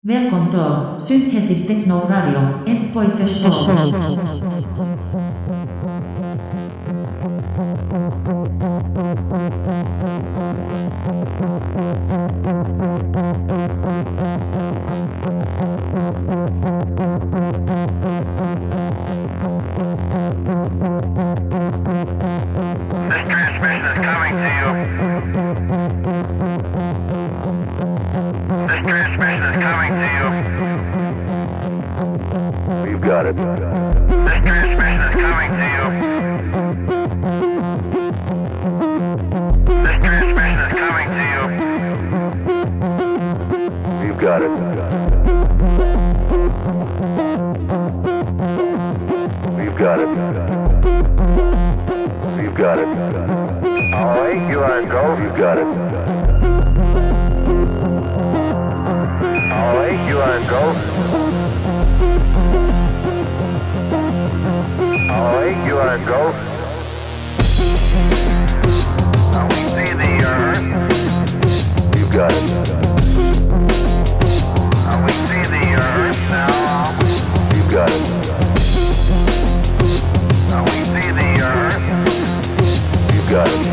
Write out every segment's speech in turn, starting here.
Welcome to Synthesis Techno Radio, Enjoy the show. This transmission is coming to you. This transmission is coming to you. You got it. This transmission is coming to you. This transmission is coming to you. You got it. You got it. You got it. All right, you are go. You got it. All right, you are go. All right, you are go. Now we see the earth. You got it. Now we see the earth now. You got it. Now we see the earth. You got it.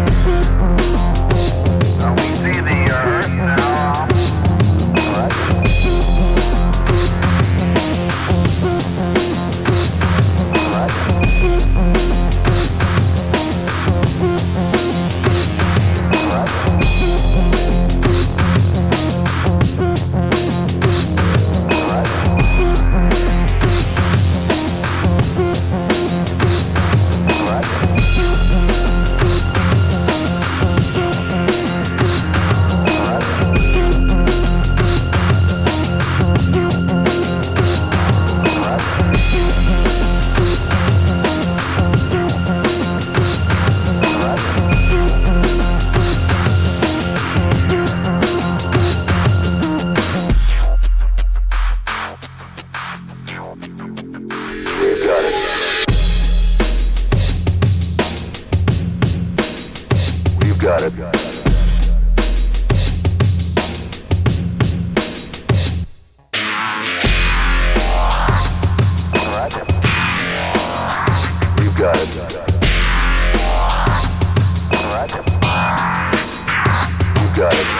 Now we see the earth now. All right. All right. All right. All right. All right. Got it. All right. You got it. All right. You got it.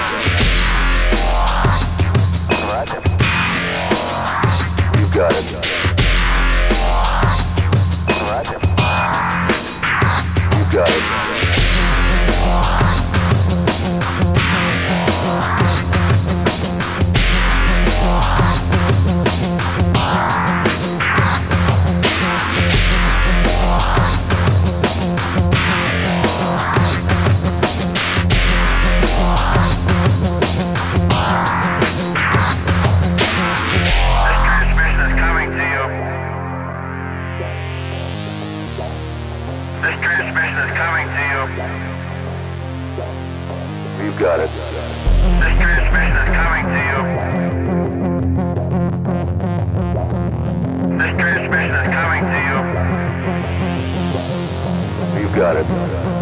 All right. You got it. All right. You got it. This transmission is coming to you. You got it. This transmission is coming to you. This transmission is coming to you. You got it.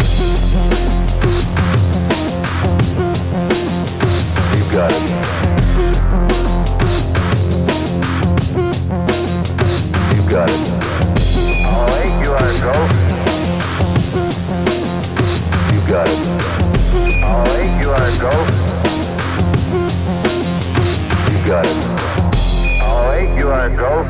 You got it. You got it. All right, you are go. You got it. All right, you are go. You got it. All right, you are go.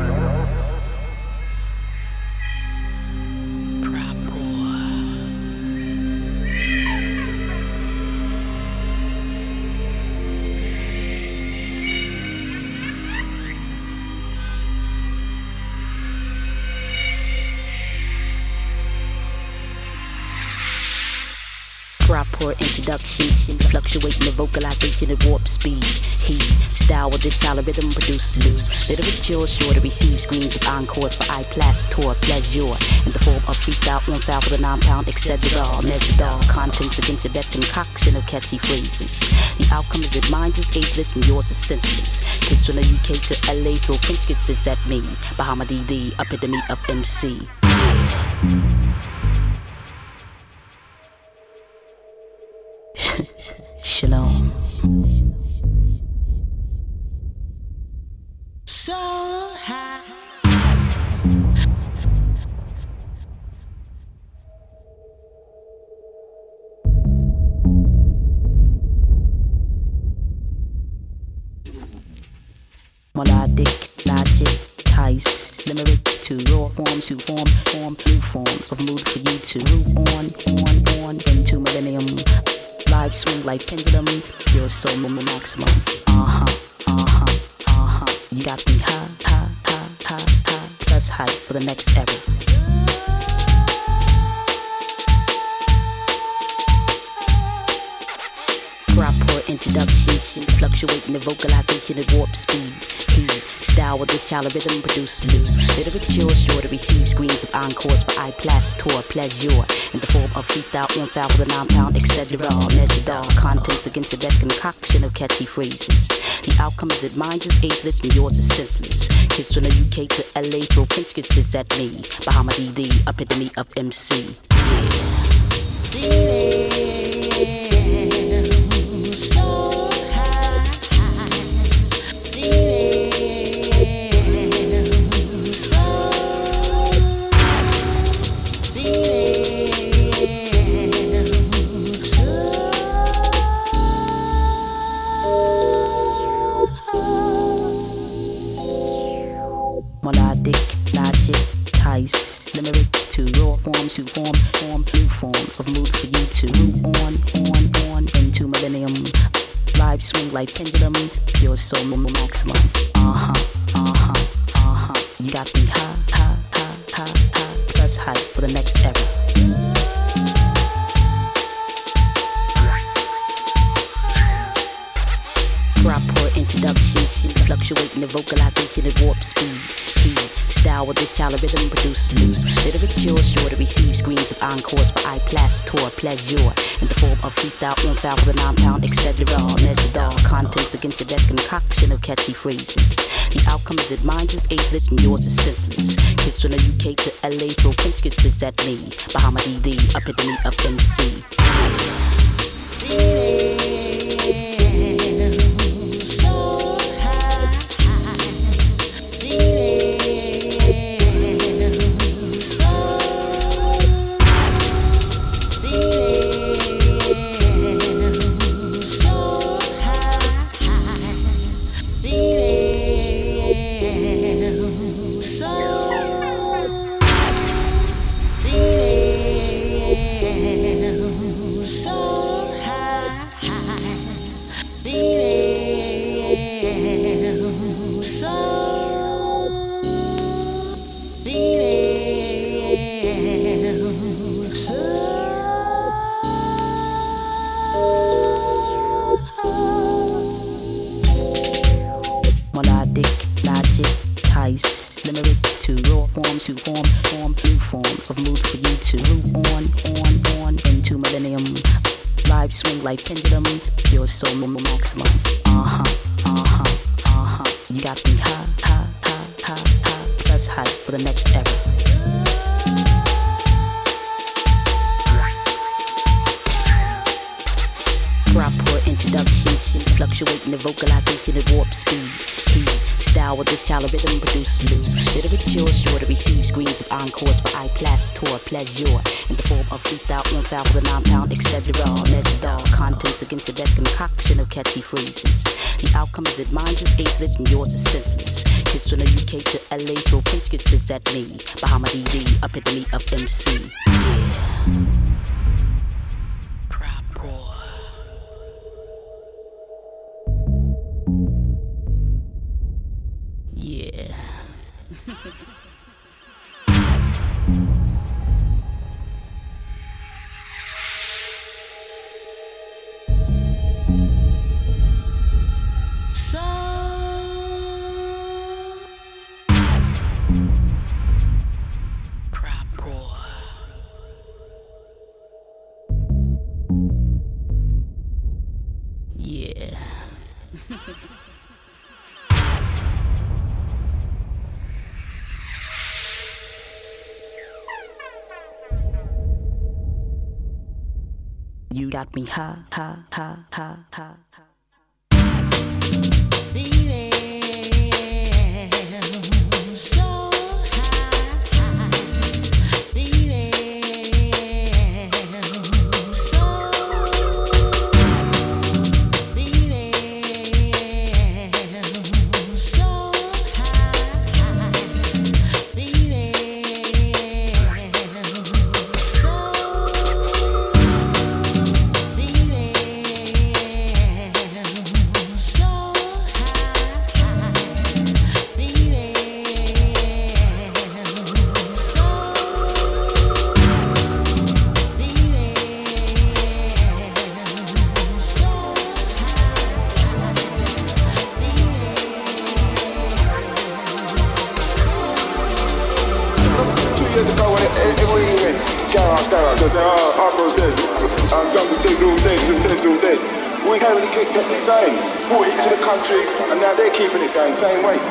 Proper introduction, fluctuating the vocalization at warp speed. Heat, style with this style of rhythm produce loose. Literature sure to receive screens of encores for iPlass tour pleasure. In the form of freestyle on file for the 9-pound, etc. Measured all contents against your best concoction of catchy phrases. The outcome is that mine is ageless and yours is senseless. Kids from the UK to LA throw French kisses at me. Bahama D, epitome of MC. Shalom. so high. Melodic, logic, ties, limericks to raw forms to form new forms of mood for you to move on into millennium. Live swing like pendulum, pure soul maximum. You got me high, plus high for the next era. Proper introduction, fluctuating the vocalization at warp speed. Style with this child of rhythm produce loose. Literature sure to receive screens of encores for iPlass tour pleasure in the form of freestyle on foul with a 9-pound, etc. Measured all contents against the best concoction of catchy phrases. The outcome is that mine is ageless and yours is senseless. Kids from the UK to LA throw French kisses at me. Bahama the epitome of MC. Melodic, logic, ties, limericks to raw forms to form new forms of mood for you to move on into millennium. Live swing like pendulum, pure soul maximum. You got me high, plus high for the next era. Proper introduction, fluctuating the vocalization at warp speed. Style with this child of rhythm produce loose. Literature sure to receive screens of encores for iPlass tour pleasure in the form of freestyle on foul with a 9-pound, etc. Measured all contents against the best concoction of catchy phrases. The outcome is that mine is ageless and yours is senseless. Kids from the UK to LA throw French kisses at me. Bahama the epitome of MC. Melodic, logic, ties, limericks to raw forms to form new forms of mood for you to move on into millennium. Live swing like pendulum, pure soul maximum. You got me high, plus high for the next era. Proper introduction, fluctuating the vocalization at warp speed. Style with this child of rhythm produce loose. Literature sure to receive screens of encores for iPlass tour pleasure in the form of freestyle on foul with a 9-pound, etc. Measured all contents against the best concoction of catchy phrases. The outcome is that mine is ageless and yours is senseless. Kids from the UK to LA throw French kisses at me. Bahama the epitome of MC. Yeah. Yeah. You got me high. Baby. down, because Afro's dead. Jungle dead, all dead, all dead. We can't really keep it going. Brought it to the country, and now they're keeping it going, same way.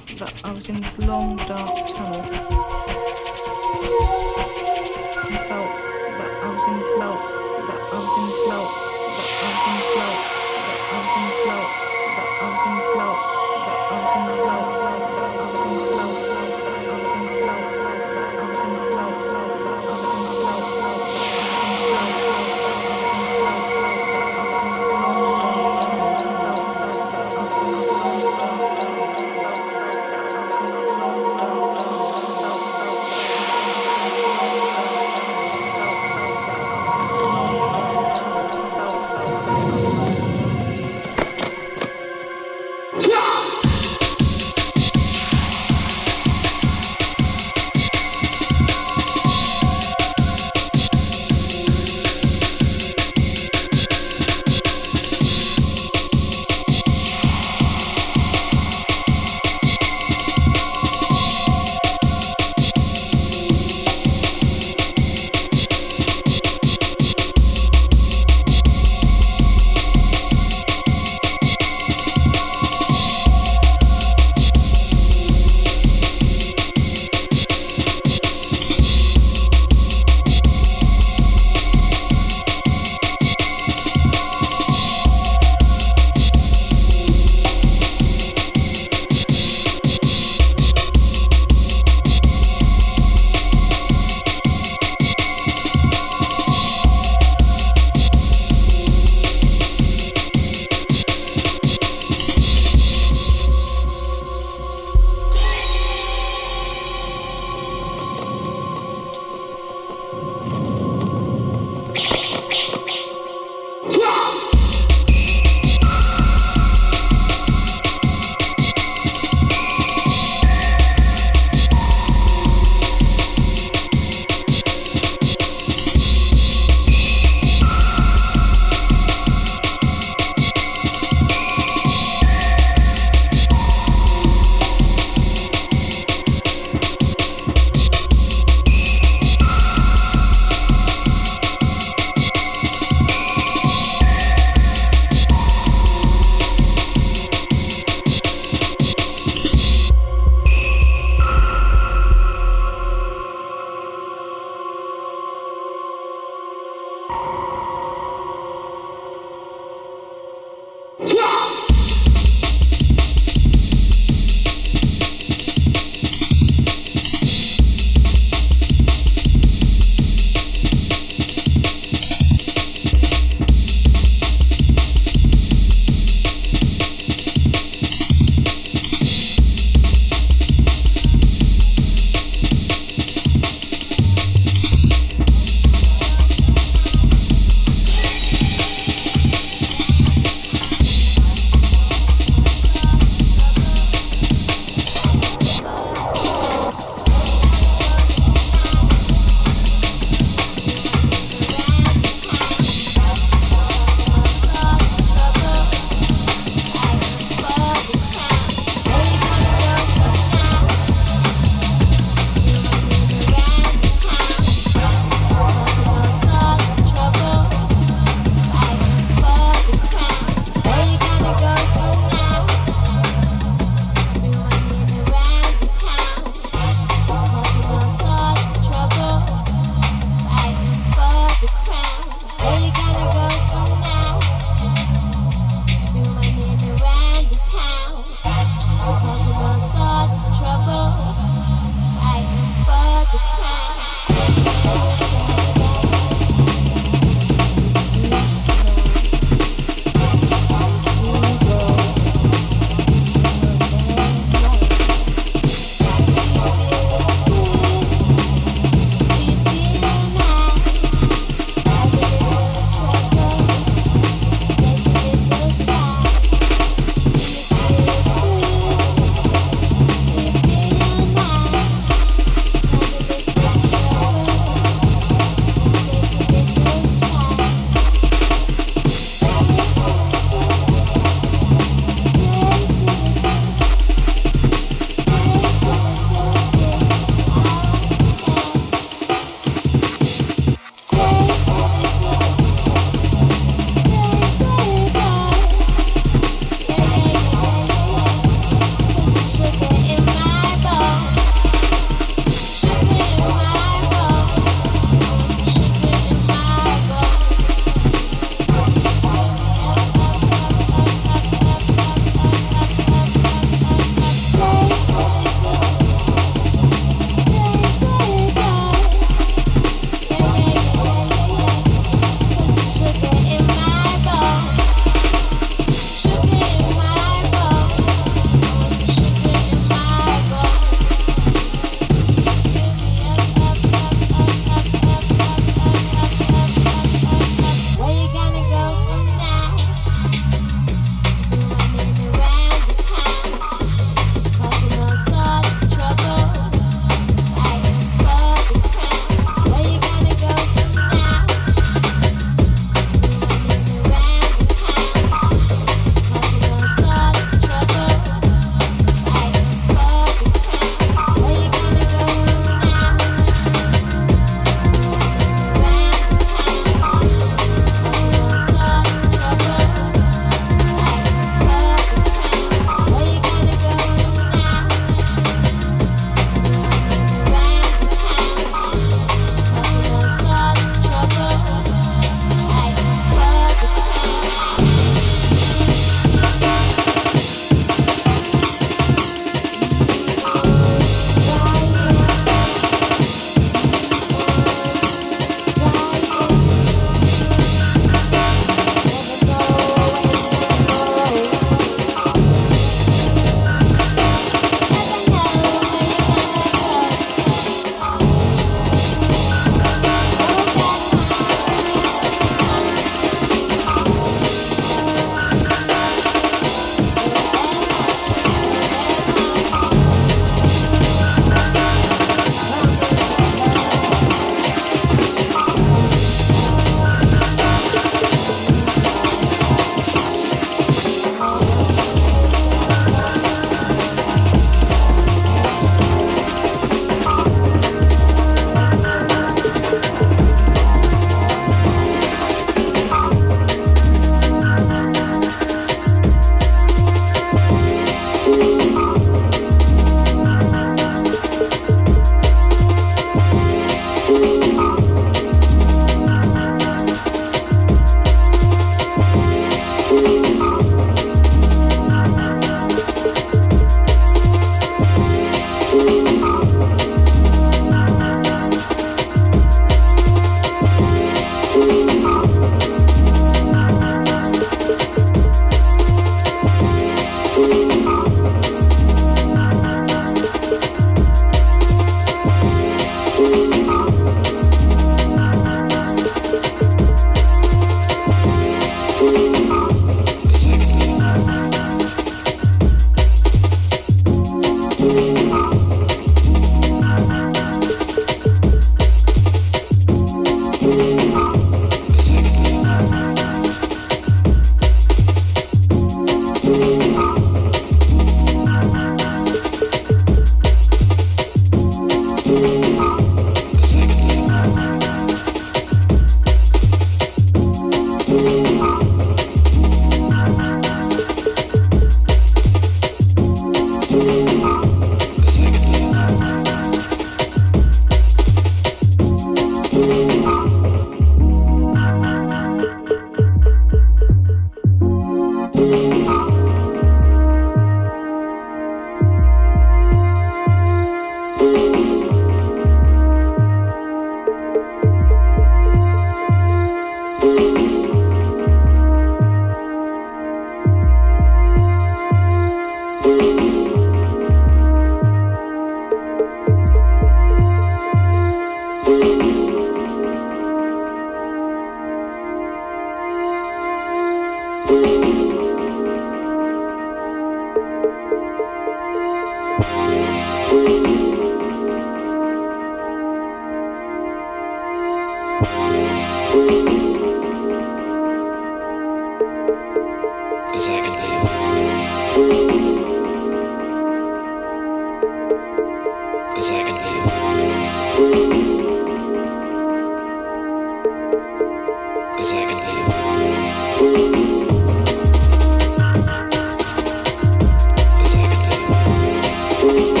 Cause I can live.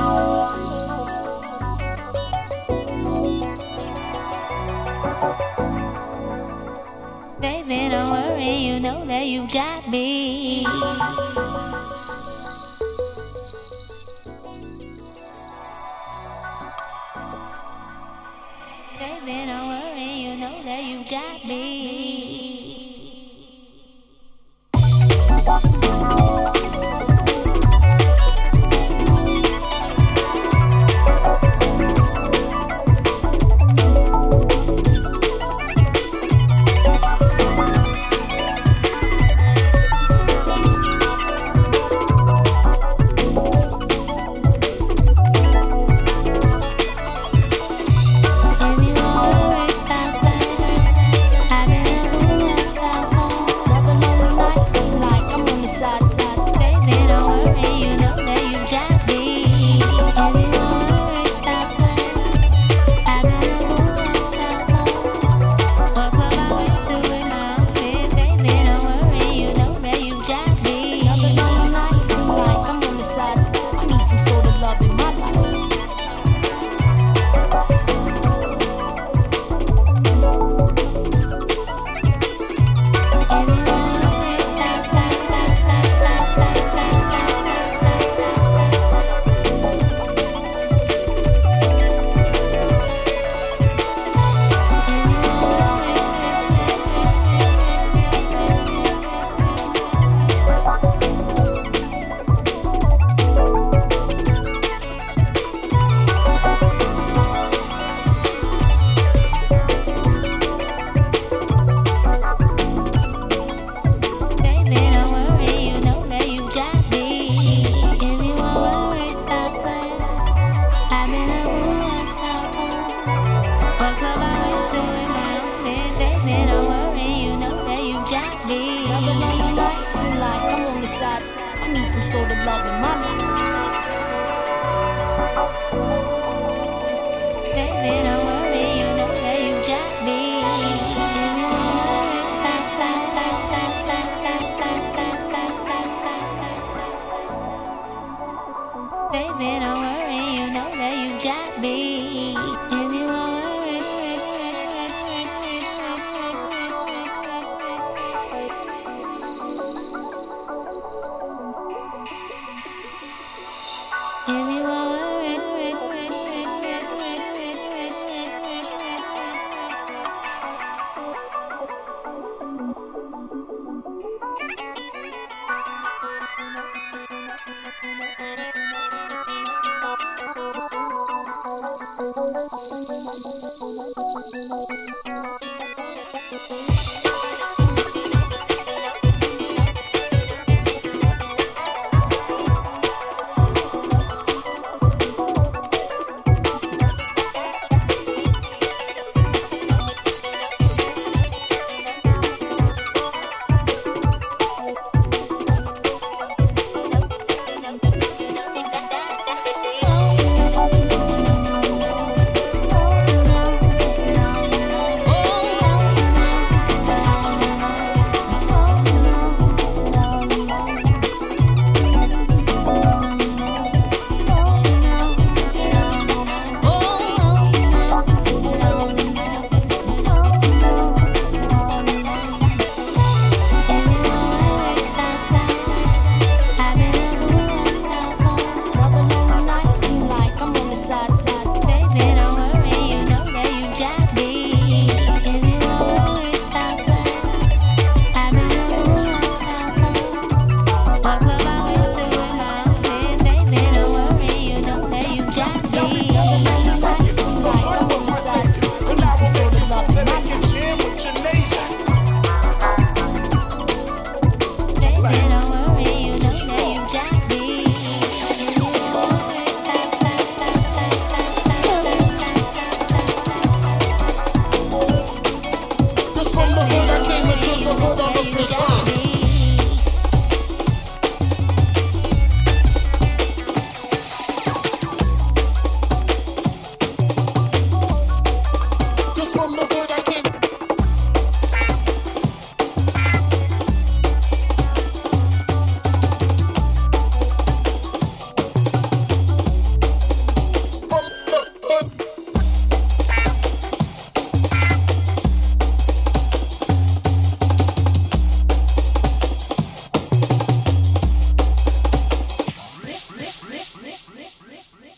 Baby, don't worry, you know that you got me. Baby, don't worry, you know that you got me.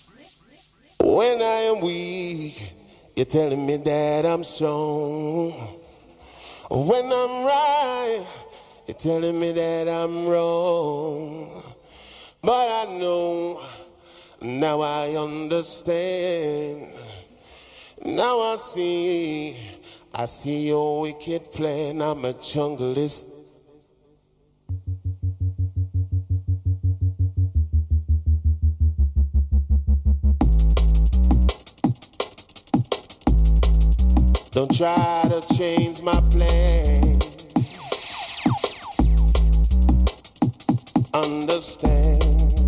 When I am weak, you're telling me that I'm strong. When I'm right, you're telling me that I'm wrong. But I know, now I understand. Now I see your wicked plan. I'm a junglist. Don't try to change my plan. Understand.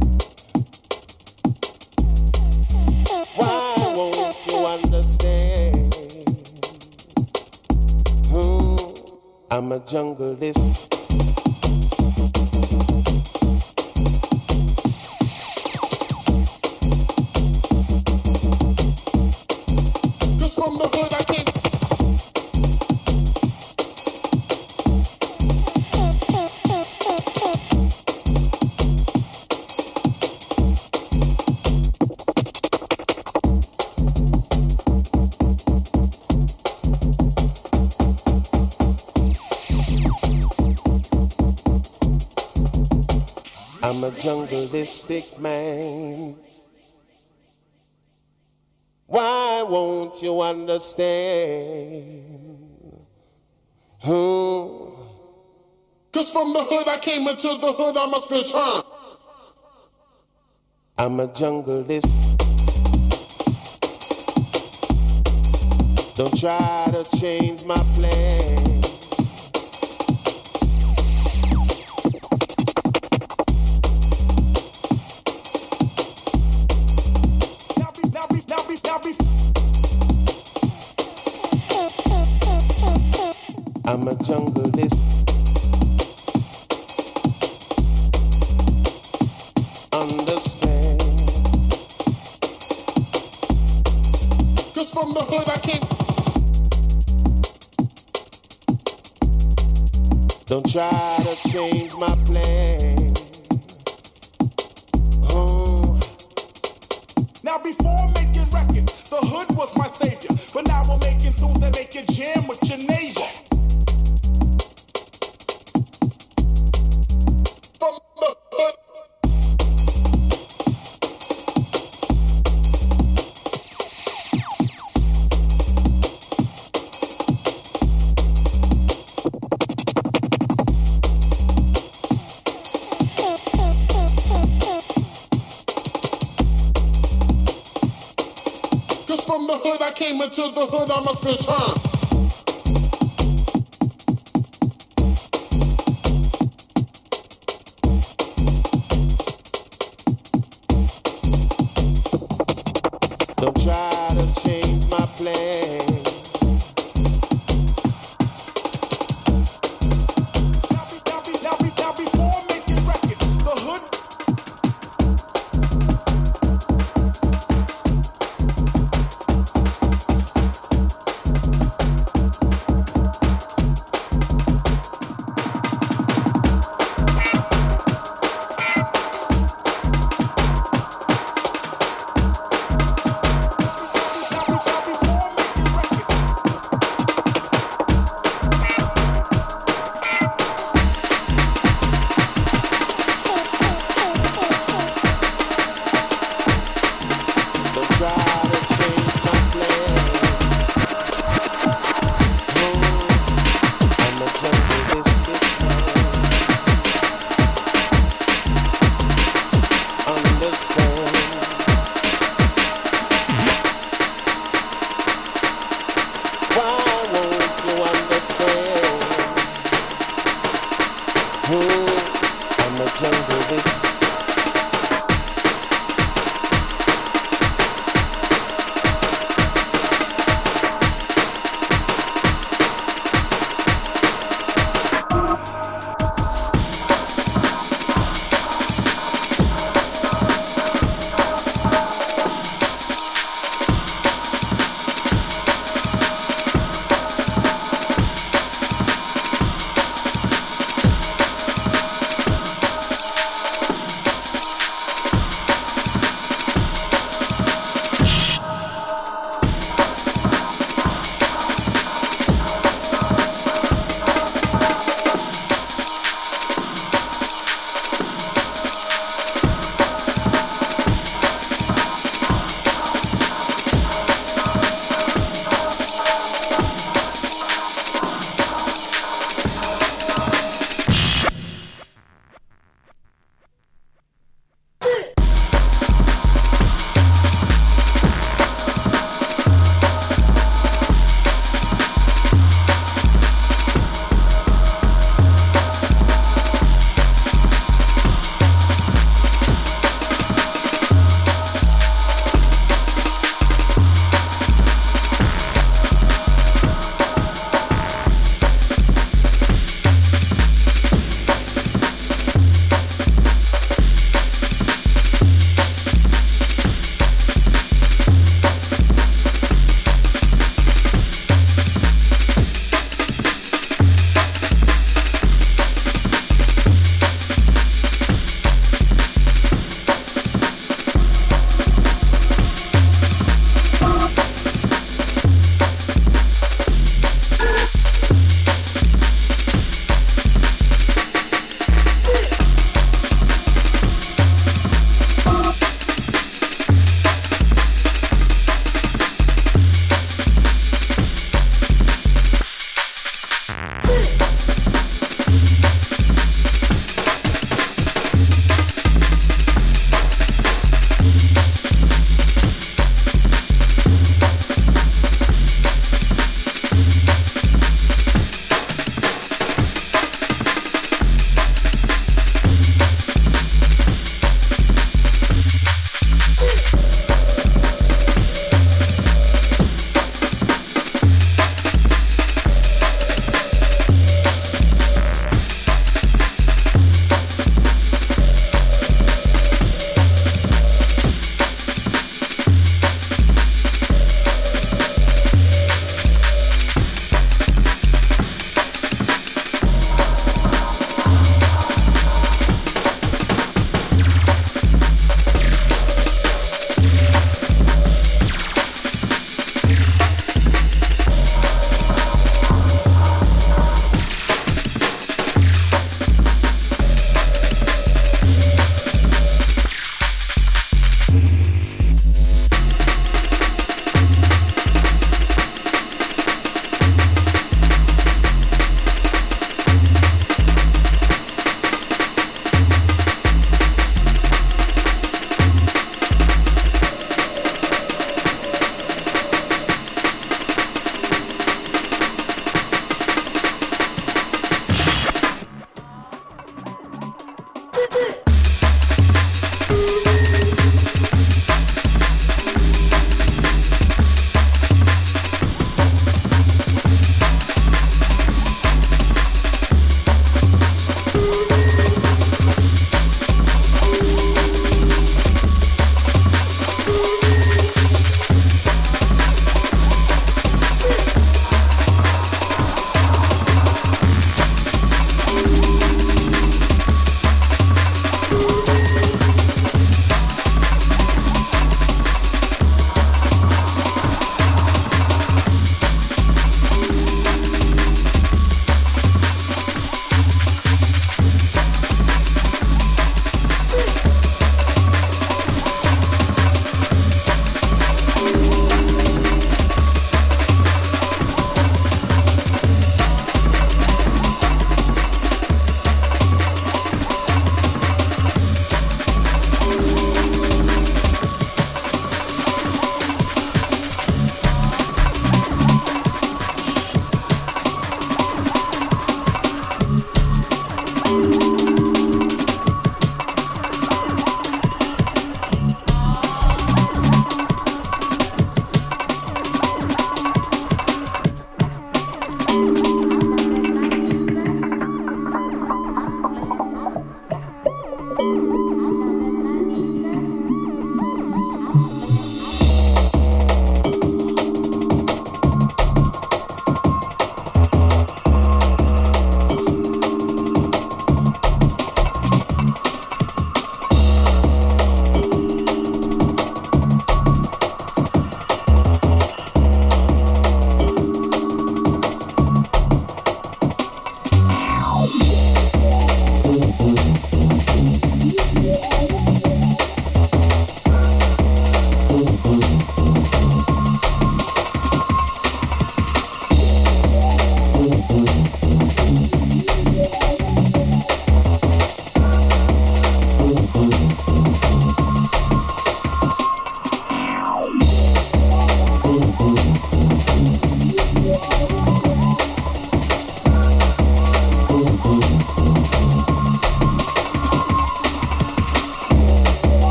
Why won't you understand? I'm a junglist. Cause from the hood I came. I'm a jungleistic man. Why won't you understand? Cause from the hood I came, into the hood I must return. I'm a jungleist. Don't try to change my plan. I'm a jungleist. Understand. Cause from the hood I came. Don't try to change my plan. Now before making records, the hood was my savior. But now we're making tunes that make you jam with your neighbor. From the hood I came, into the hood I must return. Don't try to change my plan. Now before making records, the hood.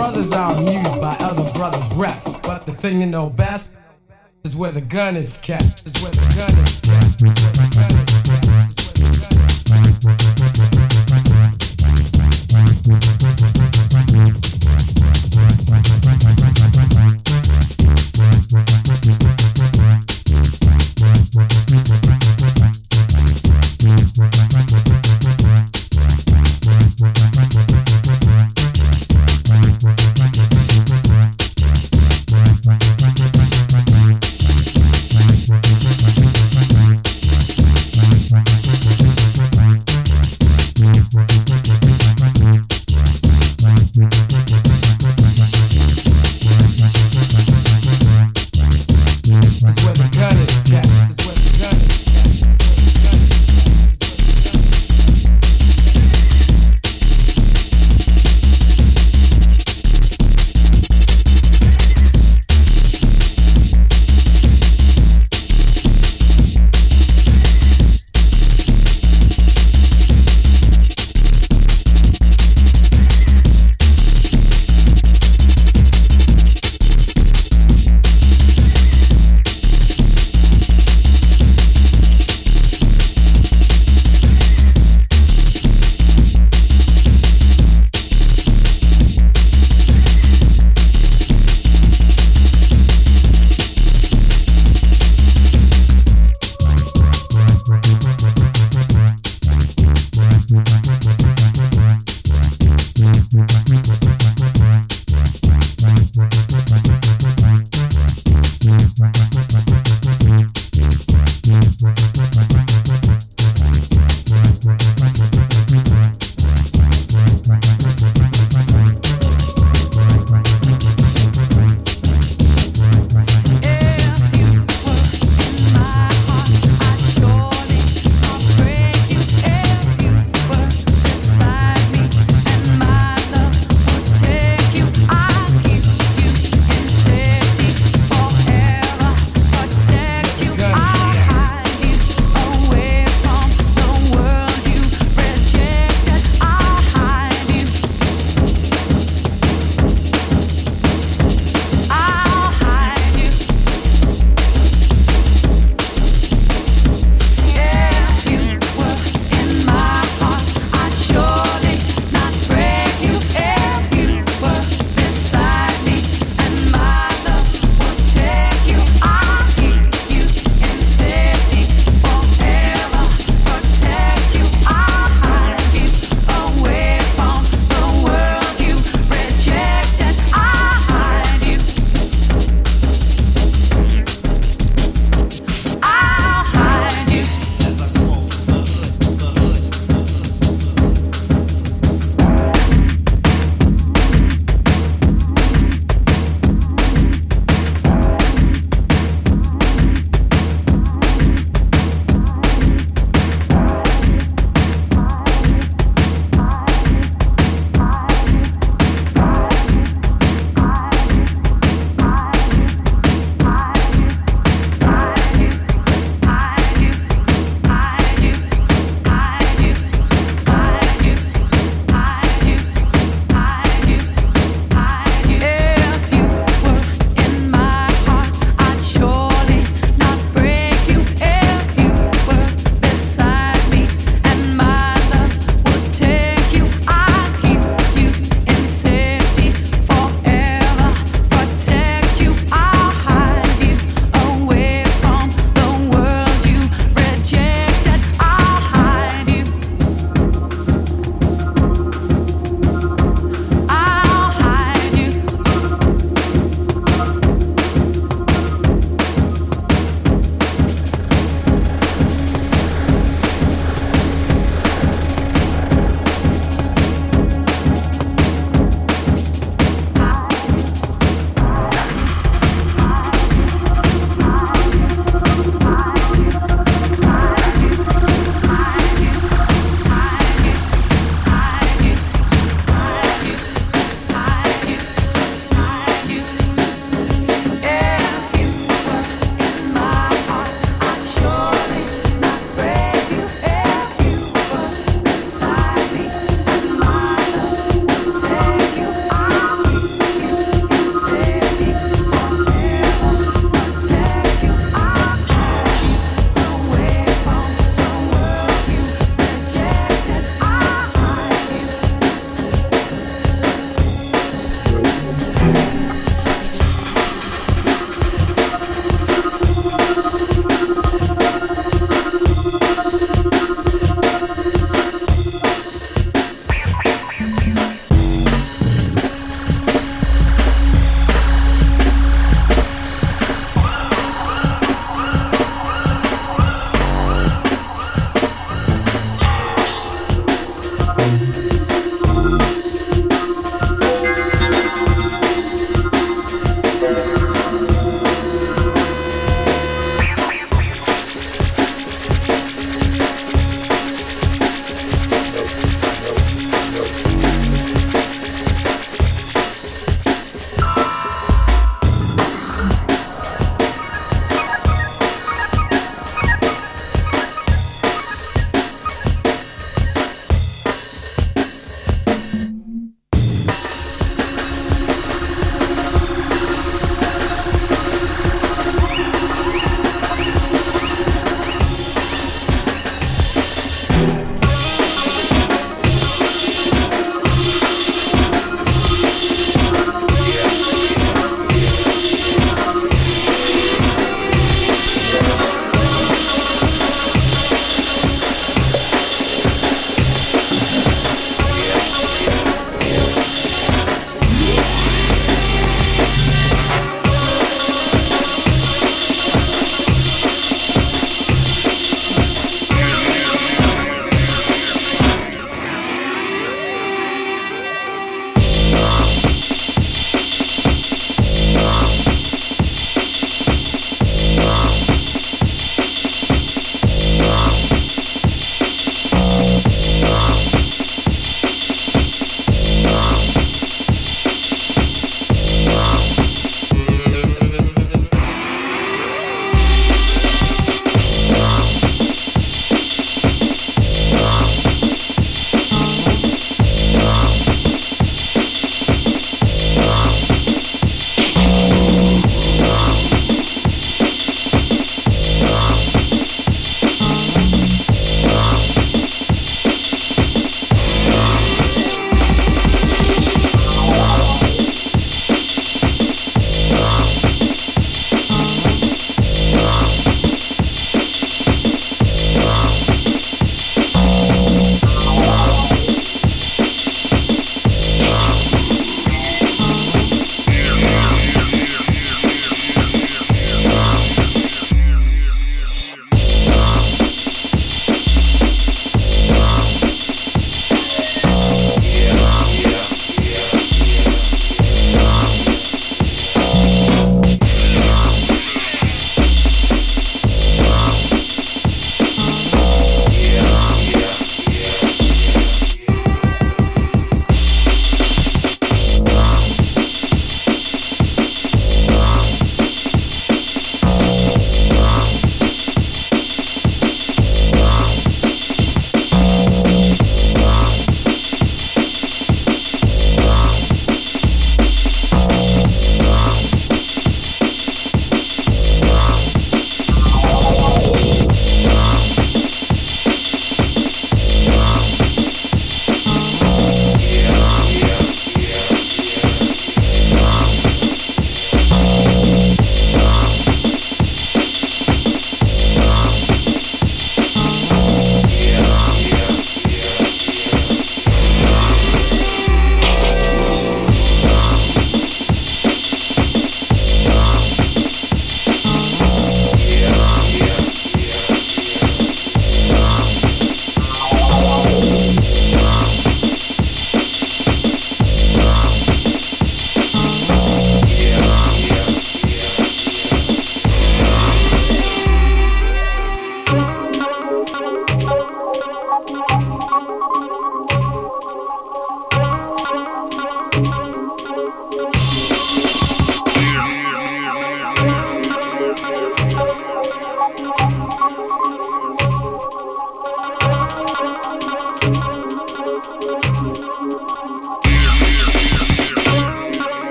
brothers are amused by other brothers' reps, but the thing you know best is where the gun is kept. Is where the gun is kept. Is where the gun is kept.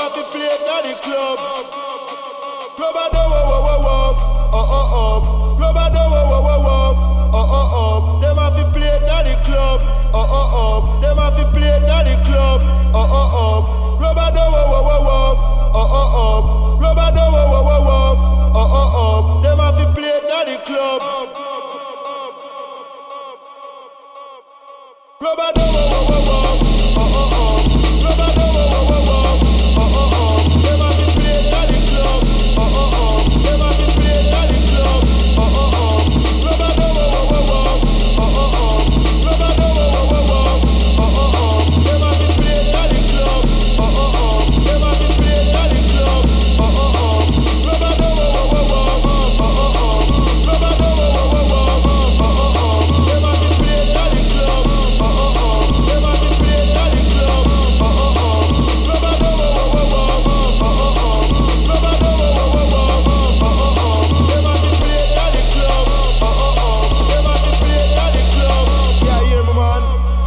have to play it at the club. Rubber dub, whoa, whoa, whoa, oh. Rubber dub, whoa, whoa, whoa, oh. Them have to play it at the club, oh. Them have to play it at the club, oh. Rubber dub, whoa, whoa, whoa, oh. Rubber dub, whoa, whoa, whoa, oh. Them have to play it at the club. Rubber dub, whoa, whoa, whoa, oh. Rubber dub, whoa, whoa, whoa, oh. Them have to play it at the club, oh. Them have to play it at the club, oh. Rubber dub, whoa, whoa, whoa, oh. Rubber dub, whoa, whoa, whoa, oh. Them have to play it at the club, oh. Them have to play it at the club, oh. Rubber dub, whoa, whoa, whoa, oh. Rubber dub, whoa, whoa, whoa, oh. Them have to play it at the club, oh. Them have to play it at the club, oh. Rubber dub, whoa, whoa, whoa, oh. Rubber dub, whoa, whoa, whoa, oh. Them have to play it at the club, oh. Them have to play it at the club. Yeah, hear me, man.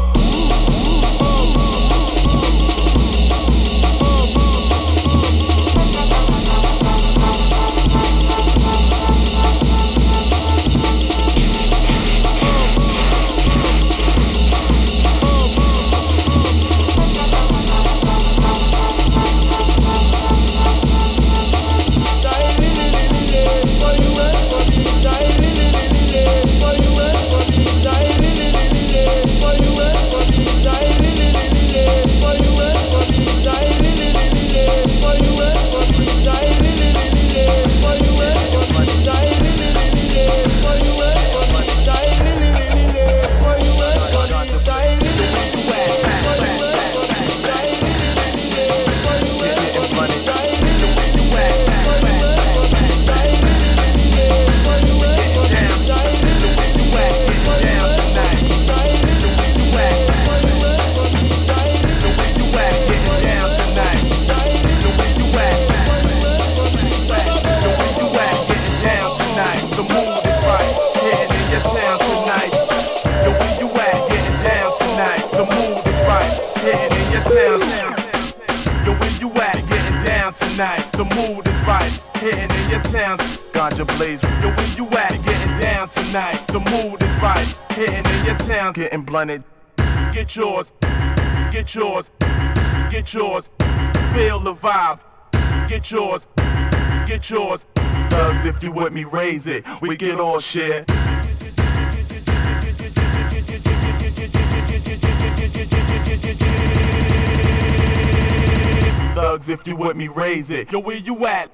The mood is right, hitting in your town. Ganja Blaze, yo, where you at? Getting down tonight. The mood is right, hitting in your town. Getting blunted. Get yours, get yours, get yours. Feel the vibe. Get yours, get yours. Thugs, if you with me, raise it. We get all share. Thugs, if you with me, raise it. Yo, where you at?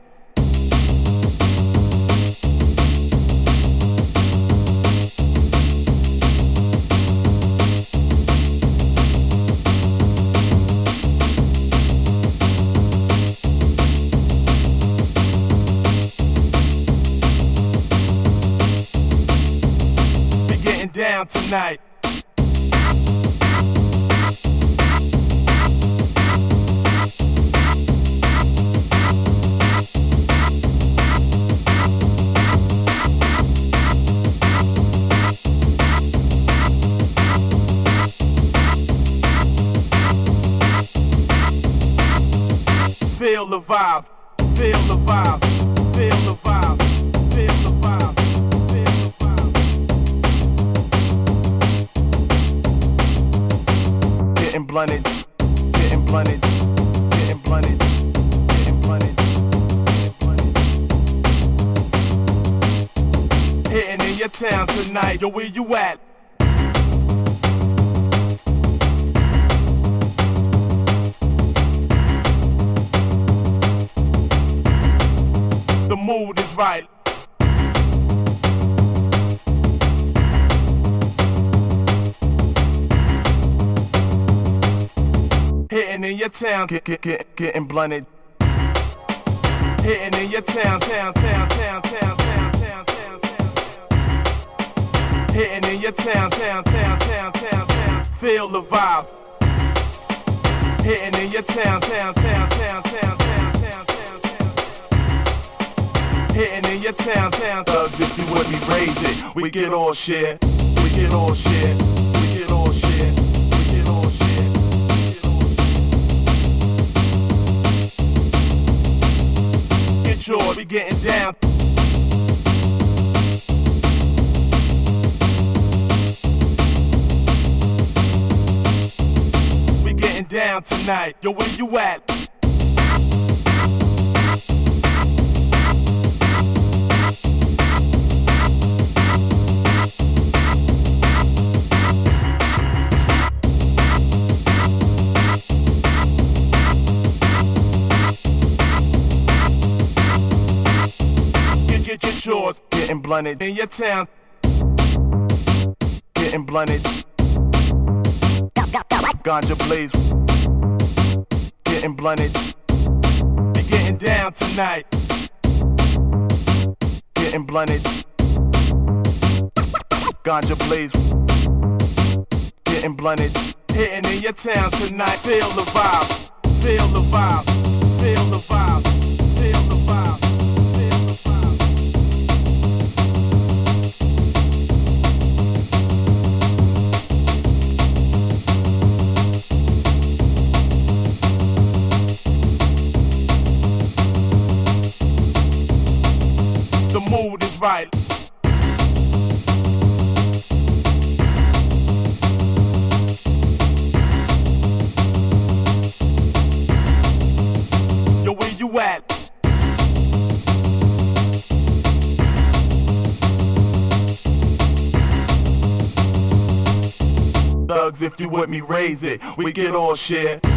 Be getting down tonight. Feel the vibe, feel the vibe, feel the vibe, feel the vibe, feel the vibe. Getting blunted, getting blunted, getting blunted, getting blunted, getting blunted. Hitting in your town tonight, yo, where you at? The mood is right. Hitting in your town, getting blunted. Hitting in your town. Hitting in your town. Feel the vibe. Hitting in your town. Hitting in your town. Thugs, if you with me, raise it. We get all share. We get all share. We get all share. We get all share. We get all share. yours. We getting down. We getting down tonight. Yo, where you at? Get yours, getting blunted in your town, getting blunted. Ganja blaze, getting blunted. We getting down tonight, getting blunted. Ganja blaze, getting blunted. Hitting in your town tonight. Feel the vibe, feel the vibe, feel the vibe, feel the vibe. The mood is right. Yo, where you at? Thugs, if you with me, raise it. We get all share.